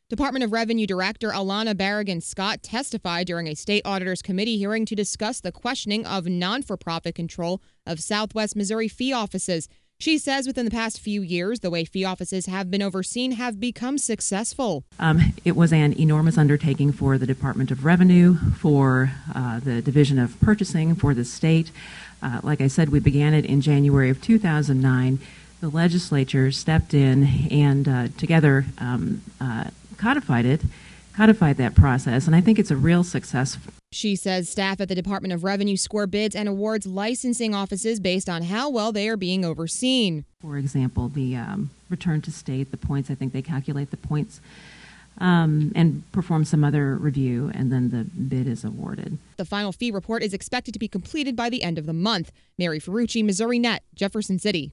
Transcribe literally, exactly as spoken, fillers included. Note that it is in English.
Department of Revenue Director Alana Berrigan-Scott testified during a state auditor's committee hearing to discuss the questioning of non-for-profit control of Southwest Missouri fee offices. She says within the past few years, the way fee offices have been overseen have become successful. Um, it was an enormous undertaking for the Department of Revenue, for uh, the Division of Purchasing, for the state. Uh, like I said, we began it in January of two thousand nine. The legislature stepped in and uh, together um, uh, codified it, codified that process, and I think it's a real success. She says staff at the Department of Revenue score bids and awards licensing offices based on how well they are being overseen. For example, the um, return to state, the points, I think they calculate the points um, and perform some other review, and then the bid is awarded. The final fee report is expected to be completed by the end of the month. Mary Ferrucci, Missouri Net, Jefferson City.